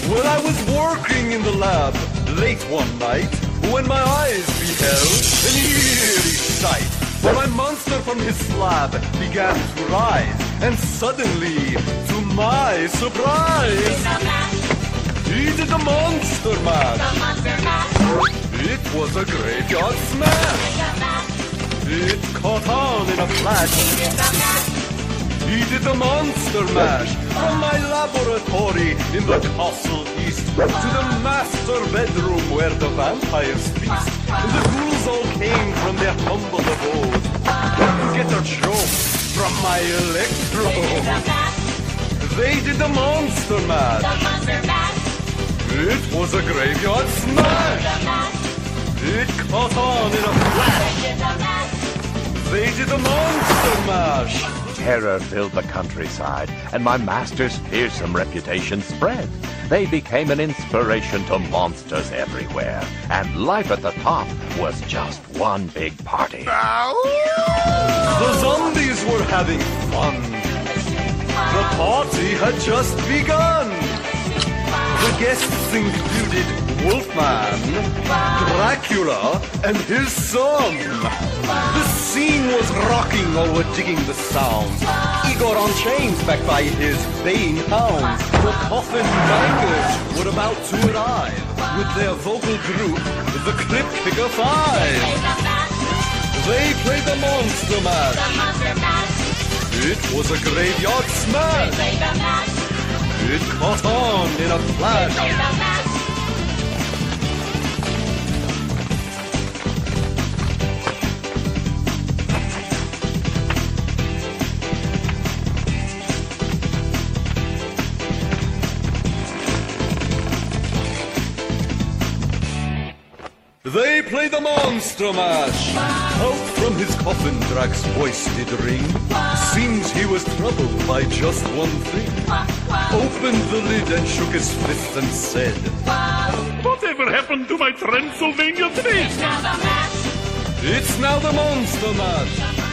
Well, I was working in the lab late one night when my eyes beheld an eerie sight. For my monster from his slab began to rise, and suddenly, to my surprise, he did the monster mash. It was a graveyard smash. It caught on in a flash. He did the monster mash from my laboratory in the castle east to the master bedroom where the vampires feast. The ghouls all came from their humble abode to get their joke from my electrode. They did the monster mash. It was a graveyard smash. It caught on in a flash. They did the monster mash. Terror filled the countryside, and my master's fearsome reputation spread. They became an inspiration to monsters everywhere, and life at the top was just one big party. The zombies were having fun. The party had just begun. The guests included Wolfman, Dracula, and his son. The scene was rocking, all were digging the sounds. Igor on chains, backed by his baying hounds. The Coffin Bangers were about to arrive with their vocal group, the Clip Kicker 5. They played the Monster Mash. It was a graveyard smash. It caught on in a flash. They played the Monster Mash. Out from his coffin, Drac's voice did ring. Seems he was troubled by just one thing. Opened the lid and shook his fist and said, Whatever happened to my Transylvania twist? It's now the Monster Mash.